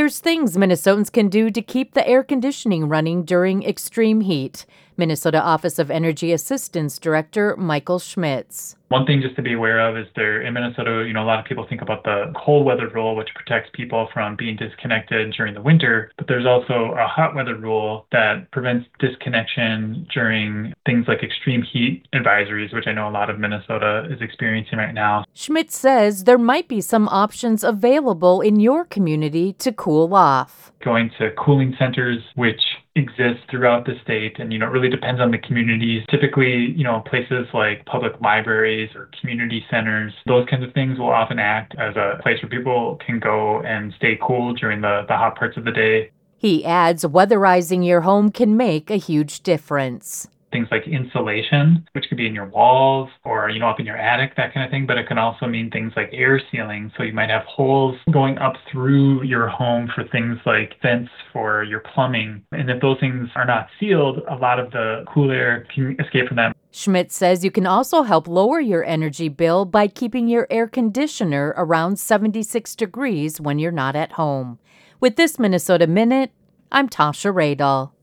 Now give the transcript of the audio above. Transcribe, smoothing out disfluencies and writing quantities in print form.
There's things Minnesotans can do to keep the air conditioning running during extreme heat. Minnesota Office of Energy Assistance Director Michael Schmitz. One thing just to be aware of is in Minnesota, a lot of people think about the cold weather rule, which protects people from being disconnected during the winter. But there's also a hot weather rule that prevents disconnection during things like extreme heat advisories, which I know a lot of Minnesota is experiencing right now. Schmitz says there might be some options available in your community to cool off. Going to cooling centers, which exist throughout the state, and it really depends on the communities. Typically, places like public libraries or community centers, those kinds of things will often act as a place where people can go and stay cool during the hot parts of the day. He adds weatherizing your home can make a huge difference. Things like insulation, which could be in your walls or, up in your attic, that kind of thing. But it can also mean things like air sealing. So you might have holes going up through your home for things like vents for your plumbing. And if those things are not sealed, a lot of the cool air can escape from them. Schmitz says you can also help lower your energy bill by keeping your air conditioner around 76 degrees when you're not at home. With this Minnesota Minute, I'm Tasha Radel.